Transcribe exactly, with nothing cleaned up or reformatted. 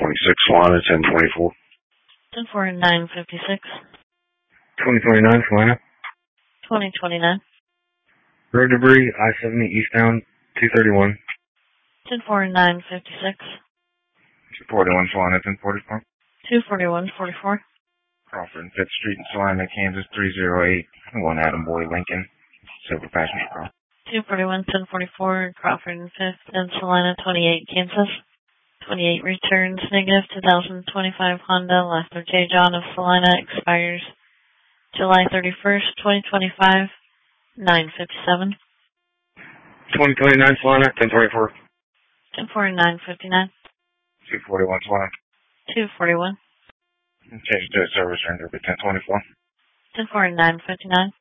twenty-six, Solana, ten twenty-four. ten forty-nine fifty-six. twenty twenty-nine, Solana. twenty twenty-nine. Road debris, I seventy eastbound, two thirty-one. ten forty-nine fifty-six. two forty-one, Solana, ten forty-four. two forty-one forty-four. Crawford and fifth Street in Salina, Kansas, three oh eight. one Adam Boy, Lincoln. Silver passenger car. two forty-one ten forty-four, Crawford and fifth in Salina, twenty-eight, Kansas. twenty-eight returns, negative two thousand twenty-five Honda, last of J. John of Salina, expires July thirty-first, twenty twenty-five, nine fifty-seven. twenty twenty-nine, Salina, ten twenty-four. ten forty-nine fifty-nine. two forty-one, Salina. two forty-one. Change to service render, ten twenty-four. ten forty-nine fifty-nine.